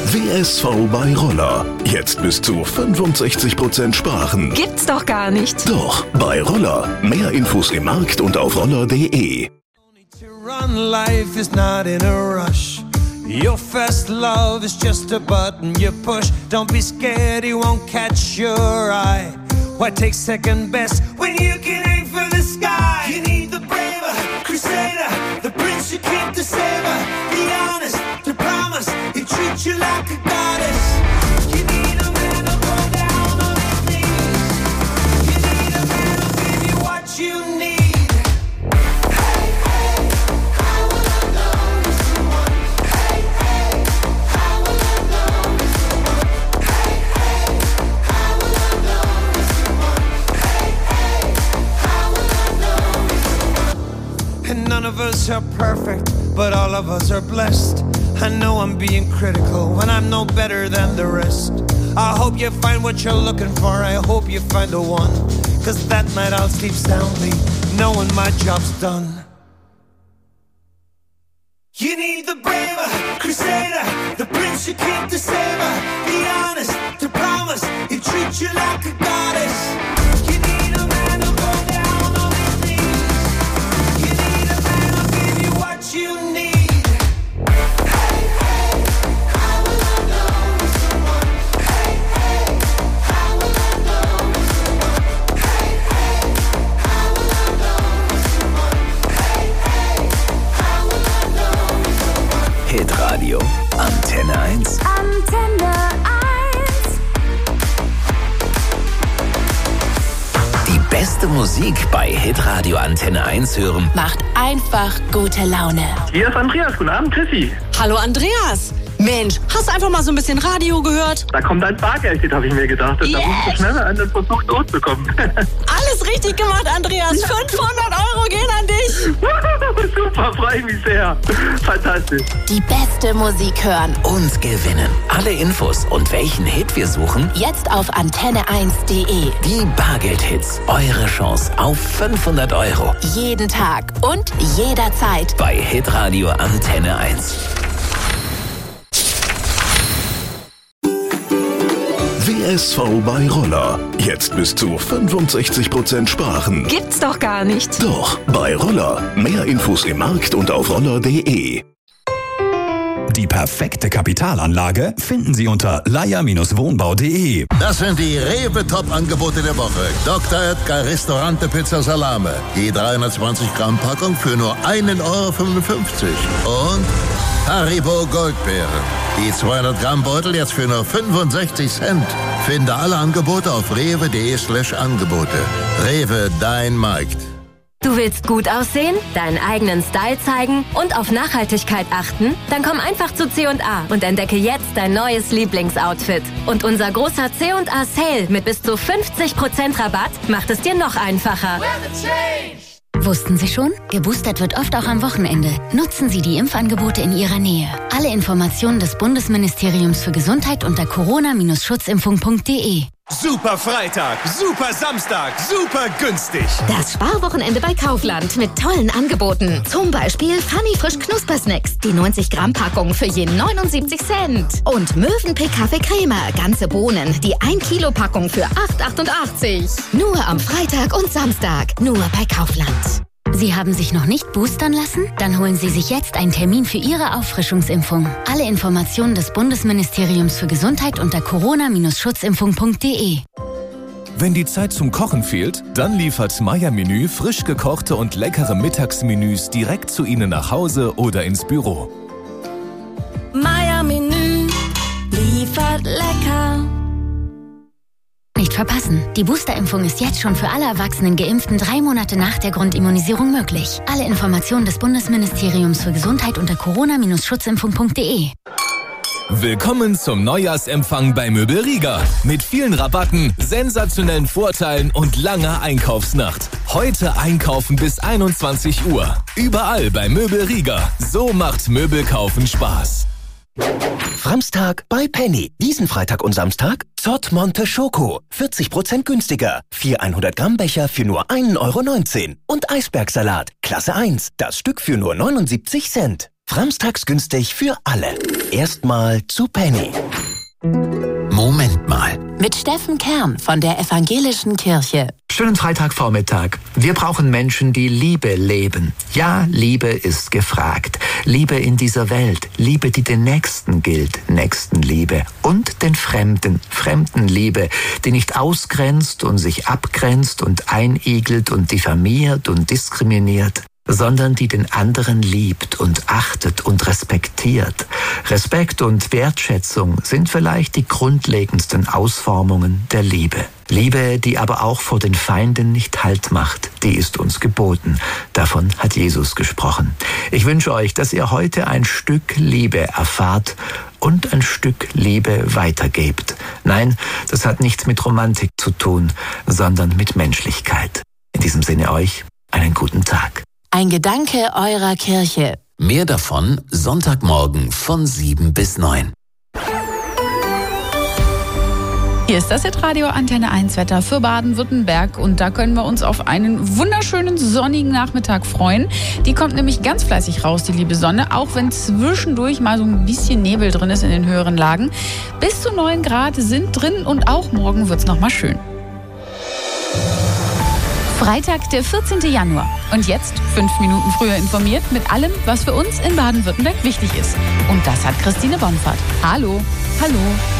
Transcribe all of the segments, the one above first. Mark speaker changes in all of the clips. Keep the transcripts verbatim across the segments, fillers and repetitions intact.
Speaker 1: W S V bei Roller. Jetzt bis zu fünfundsechzig Prozent sparen.
Speaker 2: Gibt's doch gar nicht.
Speaker 1: Doch, bei Roller. Mehr Infos im Markt und auf roller punkt de.
Speaker 3: Run, life is not in a rush. Your first love is just a button you push. Don't be scared, he won't catch your eye. Why take second best when you can aim for the sky? You need the braver crusader, the prince you came to save her. Be honest, to promise, he treats you like a goddess. You need a man to go down on his knees. You need a man to give you what you need. None of us are perfect, but all of us are blessed. I know I'm being critical when I'm no better than the rest. I hope you find what you're looking for, I hope you find the one. Cause that night I'll sleep soundly, knowing my job's done. You need the braver crusader, the prince you came to save her. Be honest, to promise, he treats you like a goddess. You need a man to go down on his knees. You need a man to give you what you need. Hey, hey, how will I know it's the one? Hey, hey, how will I know it's the one? Hey, hey, how will I know it's the one? Hey, hey, how will I know it's the one?
Speaker 4: Hitradio Antenne eins.
Speaker 5: Antenne eins.
Speaker 4: Die beste Musik bei Hitradio Antenne eins hören.
Speaker 5: Macht einfach gute Laune.
Speaker 6: Hier ist Andreas. Guten Abend, Chrissy.
Speaker 2: Hallo Andreas. Mensch, hast du einfach mal so ein bisschen Radio gehört?
Speaker 6: Da kommt ein Bargeld, habe ich mir gedacht.
Speaker 2: Yes.
Speaker 6: Da musst du schneller an den Versuch losbekommen.
Speaker 2: Alles richtig gemacht, Andreas. fünfhundert Euro gehen an dich.
Speaker 6: Super, freue ich mich sehr. Fantastisch.
Speaker 5: Die beste Musik hören.
Speaker 4: Und gewinnen. Alle Infos und welchen Hit wir suchen,
Speaker 5: Jetzt auf antenne eins punkt de.
Speaker 4: die Bargeld-Hits. Eure Chance auf fünfhundert Euro.
Speaker 5: Jeden Tag und jederzeit.
Speaker 4: Bei Hitradio Antenne eins.
Speaker 1: W S V bei Roller. Jetzt bis zu fünfundsechzig Prozent sparen.
Speaker 2: Gibt's doch gar nicht.
Speaker 1: Doch, bei Roller. Mehr Infos im Markt und auf roller punkt de.
Speaker 7: Die perfekte Kapitalanlage finden Sie unter leier Wohnbau punkt de.
Speaker 8: Das sind die Rewe-Top-Angebote der Woche. Doktor Oetker Ristorante Pizza Salame. Die dreihundertzwanzig Gramm Packung für nur ein Euro fünfundfünfzig. Und Haribo Goldbeeren. Die zweihundert Gramm Beutel jetzt für nur fünfundsechzig Cent. Finde alle Angebote auf rewe punkt de slash Angebote. Rewe, dein Markt.
Speaker 9: Du willst gut aussehen, deinen eigenen Style zeigen und auf Nachhaltigkeit achten? Dann komm einfach zu C und A und entdecke jetzt dein neues Lieblingsoutfit. Und unser großer C und A Sale mit bis zu fünfzig Prozent Rabatt macht es dir noch einfacher.
Speaker 10: Wussten Sie schon? Geboostert wird oft auch am Wochenende. Nutzen Sie die Impfangebote in Ihrer Nähe. Alle Informationen des Bundesministeriums für Gesundheit unter corona Bindestrich schutzimpfung punkt de.
Speaker 11: Super Freitag, super Samstag, super günstig.
Speaker 12: Das Sparwochenende bei Kaufland mit tollen Angeboten. Zum Beispiel Funny Frisch Knuspersnacks, die neunzig Gramm Packung für je neunundsiebzig Cent. Und Mövenpick Kaffee Creme, ganze Bohnen, die ein Kilo Packung für acht achtundachtzig. Nur am Freitag und Samstag, nur bei Kaufland.
Speaker 10: Sie haben sich noch nicht boostern lassen? Dann holen Sie sich jetzt einen Termin für Ihre Auffrischungsimpfung. Alle Informationen des Bundesministeriums für Gesundheit unter corona Bindestrich schutzimpfung punkt de.
Speaker 7: Wenn die Zeit zum Kochen fehlt, dann liefert Meier Menü frisch gekochte und leckere Mittagsmenüs direkt zu Ihnen nach Hause oder ins Büro.
Speaker 5: Meier Menü liefert lecker.
Speaker 10: Nicht verpassen. Die Boosterimpfung ist jetzt schon für alle erwachsenen Geimpften drei Monate nach der Grundimmunisierung möglich. Alle Informationen des Bundesministeriums für Gesundheit unter corona Bindestrich schutzimpfung punkt de.
Speaker 7: Willkommen zum Neujahrsempfang bei Möbel Rieger. Mit vielen Rabatten, sensationellen Vorteilen und langer Einkaufsnacht. Heute einkaufen bis einundzwanzig Uhr. Überall bei Möbel Rieger. So macht Möbelkaufen Spaß.
Speaker 4: Framstag bei Penny. Diesen Freitag und Samstag Zott Monte Schoko. vierzig Prozent günstiger. Vier hundert Gramm Becher für nur ein Euro neunzehn. Und Eisbergsalat. Klasse eins. Das Stück für nur neunundsiebzig Cent. Framstags günstig für alle. Erstmal zu Penny.
Speaker 13: Moment mal.
Speaker 5: Mit Steffen Kern von der Evangelischen Kirche.
Speaker 13: Schönen Freitagvormittag. Wir brauchen Menschen, die Liebe leben. Ja, Liebe ist gefragt. Liebe in dieser Welt. Liebe, die den Nächsten gilt. Nächstenliebe. Und den Fremden. Fremdenliebe, die nicht ausgrenzt und sich abgrenzt und einigelt und diffamiert und diskriminiert, sondern die den anderen liebt und achtet und respektiert. Respekt und Wertschätzung sind vielleicht die grundlegendsten Ausformungen der Liebe. Liebe, die aber auch vor den Feinden nicht Halt macht, die ist uns geboten. Davon hat Jesus gesprochen. Ich wünsche euch, dass ihr heute ein Stück Liebe erfahrt und ein Stück Liebe weitergebt. Nein, das hat nichts mit Romantik zu tun, sondern mit Menschlichkeit. In diesem Sinne euch einen guten Tag.
Speaker 5: Ein Gedanke eurer Kirche.
Speaker 13: Mehr davon Sonntagmorgen von sieben bis neun.
Speaker 14: Hier ist das Hitradio Antenne eins Wetter für Baden-Württemberg und da können wir uns auf einen wunderschönen sonnigen Nachmittag freuen. Die kommt nämlich ganz fleißig raus, die liebe Sonne, auch wenn zwischendurch mal so ein bisschen Nebel drin ist in den höheren Lagen. Bis zu neun Grad sind drin und auch morgen wird's noch mal schön. Freitag, der vierzehnten Januar. Und jetzt, fünf Minuten früher informiert, mit allem, was für uns in Baden-Württemberg wichtig ist. Und das hat Christine Bonfahrt. Hallo. Hallo.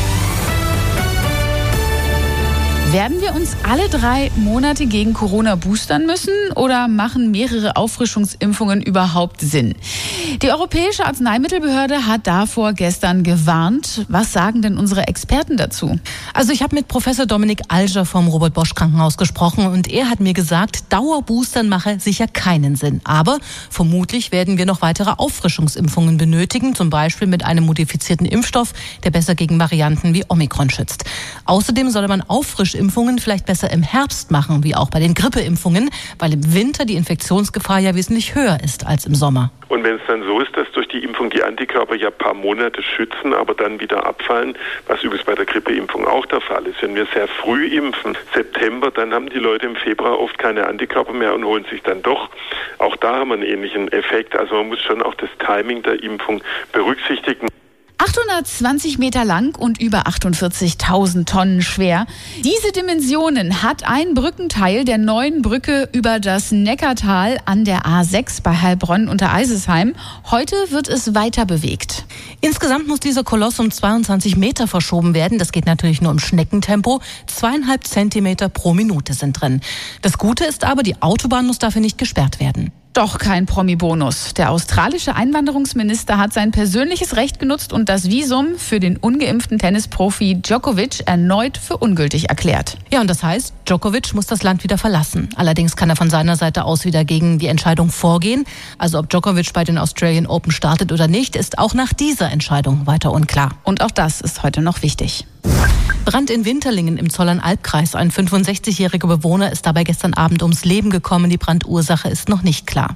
Speaker 14: Werden wir uns alle drei Monate gegen Corona boostern müssen oder machen mehrere Auffrischungsimpfungen überhaupt Sinn? Die Europäische Arzneimittelbehörde hat davor gestern gewarnt. Was sagen denn unsere Experten dazu?
Speaker 15: Also ich habe mit Professor Dominik Alger vom Robert-Bosch-Krankenhaus gesprochen und er hat mir gesagt, Dauerboostern mache sicher keinen Sinn. Aber vermutlich werden wir noch weitere Auffrischungsimpfungen benötigen, zum Beispiel mit einem modifizierten Impfstoff, der besser gegen Varianten wie Omikron schützt. Außerdem solle man Auffrischungsimpfungen vielleicht besser im Herbst machen, wie auch bei den Grippeimpfungen, weil im Winter die Infektionsgefahr ja wesentlich höher ist als im Sommer.
Speaker 16: Und wenn es dann so ist, dass durch die Impfung die Antikörper ja ein paar Monate schützen, aber dann wieder abfallen, was übrigens bei der Grippeimpfung auch der Fall ist. Wenn wir sehr früh impfen, September, dann haben die Leute im Februar oft keine Antikörper mehr und holen sich dann doch. Auch da haben wir einen ähnlichen Effekt. Also man muss schon auch das Timing der Impfung berücksichtigen.
Speaker 14: achthundertzwanzig Meter lang und über achtundvierzigtausend Tonnen schwer. Diese Dimensionen hat ein Brückenteil der neuen Brücke über das Neckartal an der A sechs bei Heilbronn unter Eisesheim. Heute wird es weiter bewegt.
Speaker 15: Insgesamt muss dieser Koloss um zweiundzwanzig Meter verschoben werden. Das geht natürlich nur im Schneckentempo. Zweieinhalb Zentimeter pro Minute sind drin. Das Gute ist aber, die Autobahn muss dafür nicht gesperrt werden.
Speaker 14: Doch kein Promi-Bonus. Der australische Einwanderungsminister hat sein persönliches Recht genutzt und das Visum für den ungeimpften Tennisprofi Djokovic erneut für ungültig erklärt.
Speaker 15: Ja, und das heißt, Djokovic muss das Land wieder verlassen. Allerdings kann er von seiner Seite aus wieder gegen die Entscheidung vorgehen. Also ob Djokovic bei den Australian Open startet oder nicht, ist auch nach dieser Entscheidung weiter unklar.
Speaker 14: Und auch das ist heute noch wichtig.
Speaker 15: Brand in Winterlingen im Zollern-Albkreis. Ein fünfundsechzigjähriger Bewohner ist dabei gestern Abend ums Leben gekommen. Die Brandursache ist noch nicht klar.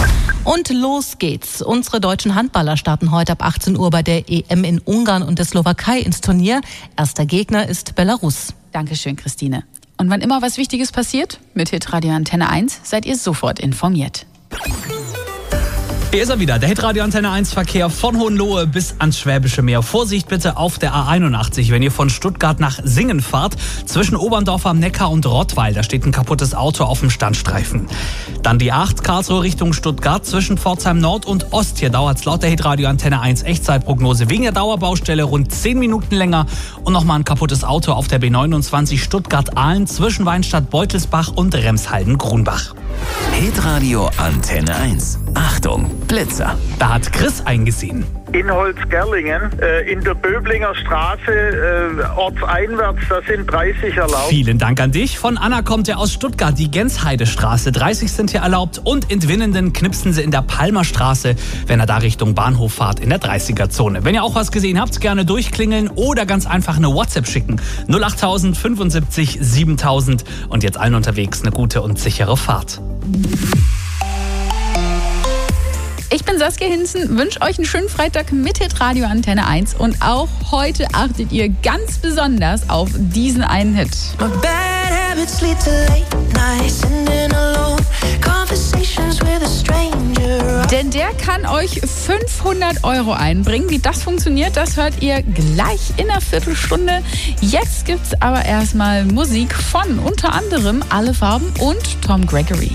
Speaker 15: Und los geht's. Unsere deutschen Handballer starten heute ab achtzehn Uhr bei der E M in Ungarn und der Slowakei ins Turnier. Erster Gegner ist Belarus.
Speaker 14: Dankeschön, Christine. Und wann immer was Wichtiges passiert, mit Hitradio Antenne eins seid ihr sofort informiert.
Speaker 17: Hier ist er wieder, der Hitradio Antenne eins Verkehr von Hohenlohe bis ans Schwäbische Meer. Vorsicht bitte auf der A einundachtzig, wenn ihr von Stuttgart nach Singen fahrt. Zwischen Oberndorf am Neckar und Rottweil, da steht ein kaputtes Auto auf dem Standstreifen. Dann die acht, Karlsruhe Richtung Stuttgart. Zwischen Pforzheim Nord und Ost, hier dauert es laut der Hitradio Antenne eins Echtzeitprognose wegen der Dauerbaustelle rund zehn Minuten länger. Und nochmal ein kaputtes Auto auf der B neunundzwanzig Stuttgart-Ahlen zwischen Weinstadt-Beutelsbach und Remshalden-Grunbach.
Speaker 13: Hitradio Antenne eins. Achtung, Blitzer.
Speaker 17: Da hat Chris eingesehen.
Speaker 18: In Holzgerlingen, äh, in der Böblinger Straße, äh, ortseinwärts, da sind dreißig erlaubt.
Speaker 17: Vielen Dank an dich. Von Anna kommt er aus Stuttgart, die Gensheidestraße. dreißig sind hier erlaubt und in Winnenden knipsen sie in der Palmerstraße, wenn er da Richtung Bahnhof fahrt, in der dreißiger-Zone. Wenn ihr auch was gesehen habt, gerne durchklingeln oder ganz einfach eine WhatsApp schicken. null achttausend fünfundsiebzig siebentausend und jetzt allen unterwegs eine gute und sichere Fahrt.
Speaker 14: Ich bin Saskia Hinzen, wünsche euch einen schönen Freitag mit Hitradio Antenne eins und auch heute achtet ihr ganz besonders auf diesen einen Hit.
Speaker 3: My bad habits lead to late nights, sitting alone, conversations with a stranger.
Speaker 14: Denn der kann euch fünfhundert Euro einbringen. Wie das funktioniert, das hört ihr gleich in einer Viertelstunde. Jetzt gibt's aber erstmal Musik von unter anderem Alle Farben und Tom Gregory.